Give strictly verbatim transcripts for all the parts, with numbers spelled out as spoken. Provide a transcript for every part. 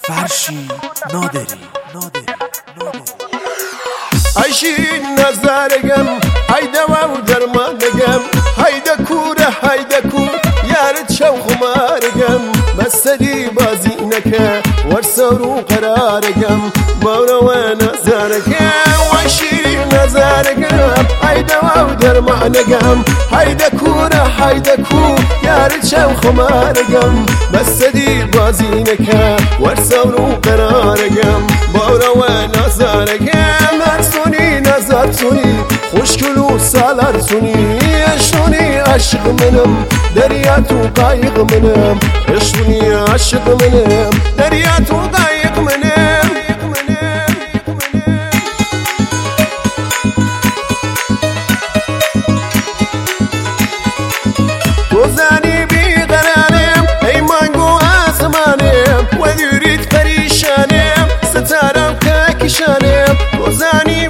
فرشی نادری نادری نادری عشین نزارگم هایده و درمانگم هایده کوره هایده کور یارت شو خمارگم مستدی بازی نکه ورسرو قرارگم باورو نزارگم عشین نزارگم هایده و درمانگم هایده کوره هایده کور یارت شو خمارگم مستدی بازی نکه ورسرو قرارگم باورو نزارگم نزارتونی خوشگلو سالارتونی اشتونی عشق منم دریا تو قایق منم اشتونی عشق منم دریا تو قایق منم تو زنی بیقرارم ای مانگو آسمانم و دیرید پریشانم ستارم ککشانم تو زنی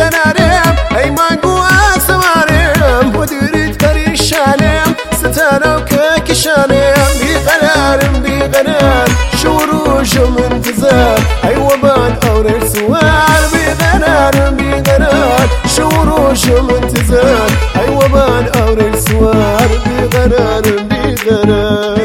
ستارو كشانم بقرارم بقرار شوروشم انتظار حيوان أورير سوار بقرارم بقرار شوروشم انتظار حيوان أورير سوار بقرارم بقرار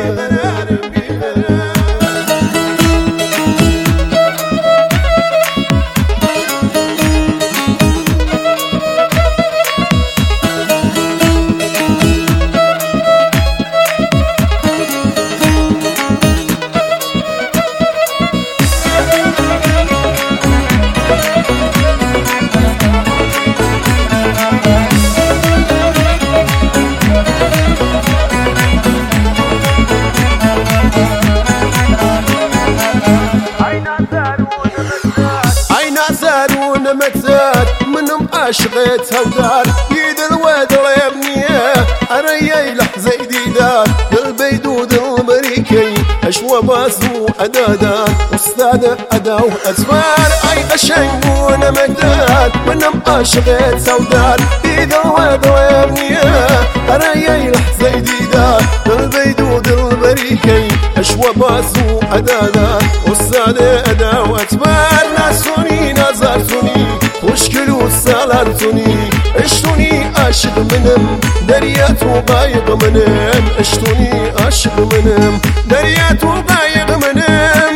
زارون مكزاد منهم عاشقت هودار يد الواد ويبنيه أريي لحظة جديدة قلبي دود البريكي أشوى باسو أدادا أستاذ أداو أسفار أي قشنقون مكزاد منهم عاشقت هودار يد الواد ويبنيه أريي لحظة جديدة قلبي دود البريكي أشوى باسو أدادا أستاذ أداو أسفار ناسوني نظرتوني خوشگلو سالارتوني اشتوني عاشق منم دريات وقايق منم اشتوني عاشق منم دريات وقايق منم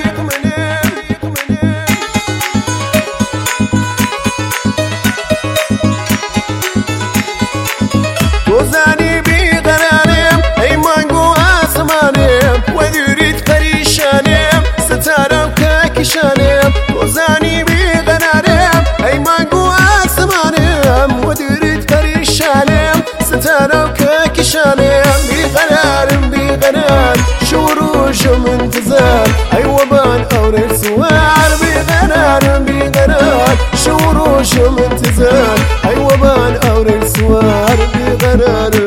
توزاني بقرارم اي مانجو آسمانم وديريت پریشانم ستارم كاكشانم توزاني ستارو كاكشانم بقرارم بقرار شوروشم انتظار حيوان أورير سوار بقرارم بقرار شوروشم انتظار حيوان أورير سوار بقرار